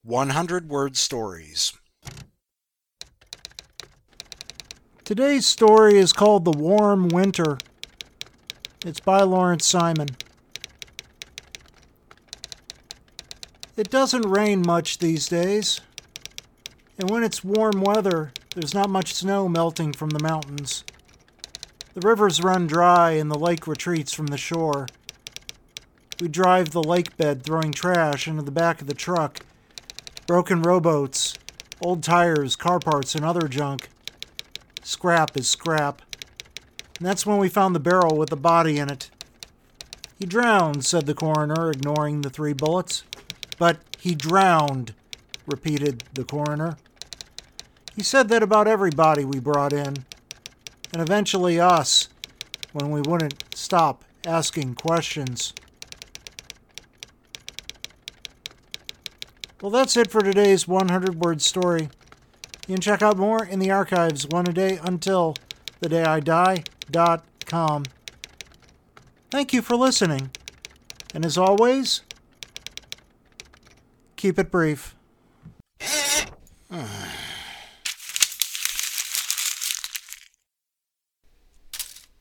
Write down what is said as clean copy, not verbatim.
100-word stories. Today's story is called The Warm Winter. It's by Lawrence Simon. It doesn't rain much these days, and when it's warm weather, there's not much snow melting from the mountains. The rivers run dry and the lake retreats from the shore. We drive the lake bed throwing trash into the back of the truck. Broken rowboats, old tires, car parts, and other junk. Scrap is scrap. And that's when we found the barrel with the body in it. "He drowned," said the coroner, ignoring the 3 bullets. "But he drowned," repeated the coroner. He said that about every body we brought in, and eventually us, when we wouldn't stop asking questions. Well, that's it for today's 100-word story. You can check out more in the archives, oneadayuntilthedayidie.com. Thank you for listening. And as always, keep it brief.